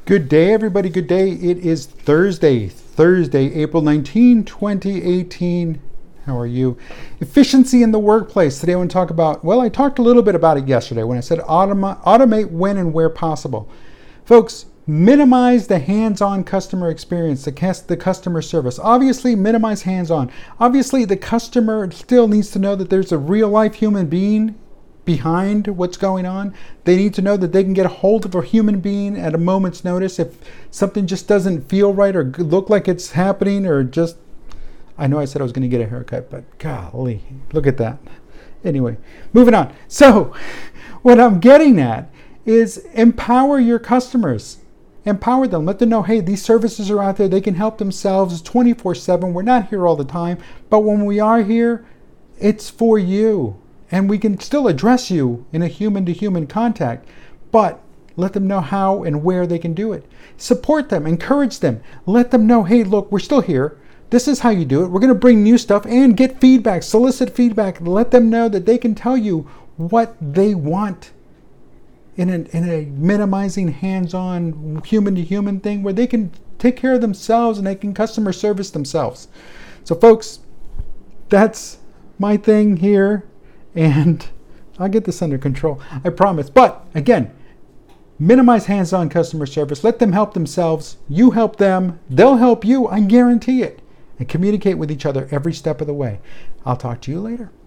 Good day, everybody. Good day. It is Thursday, April 19, 2018. How are you? Efficiency in the workplace. Today I want to talk about, well, I talked a little bit about it yesterday when I said automate when and where possible. Folks, minimize the hands-on customer experience, the customer service. Obviously, minimize hands-on. Obviously, the customer still needs to know that there's a real-life human being behind what's going on. They need to know that they can get a hold of a human being at a moment's notice if something just doesn't feel right or look like it's happening, or just, I know I said I was going to get a haircut, but golly, look at that. Anyway, moving on. So what I'm getting at is empower your customers. Empower them. Let them know, hey, these services are out there. They can help themselves 24/7. We're not here all the time, but when we are here, it's for you. And we can still address you in a human-to-human contact, but let them know how and where they can do it. Support them, encourage them, let them know, hey, look, we're still here. This is how you do it. We're going to bring new stuff and get feedback, solicit feedback. Let them know that they can tell you what they want in a minimizing hands-on human-to-human thing where they can take care of themselves and they can customer service themselves. So folks, that's my thing here. And I'll get this under control, I promise. But again, minimize hands-on customer service. Let them help themselves. You help them. They'll help you. I guarantee it. And communicate with each other every step of the way. I'll talk to you later.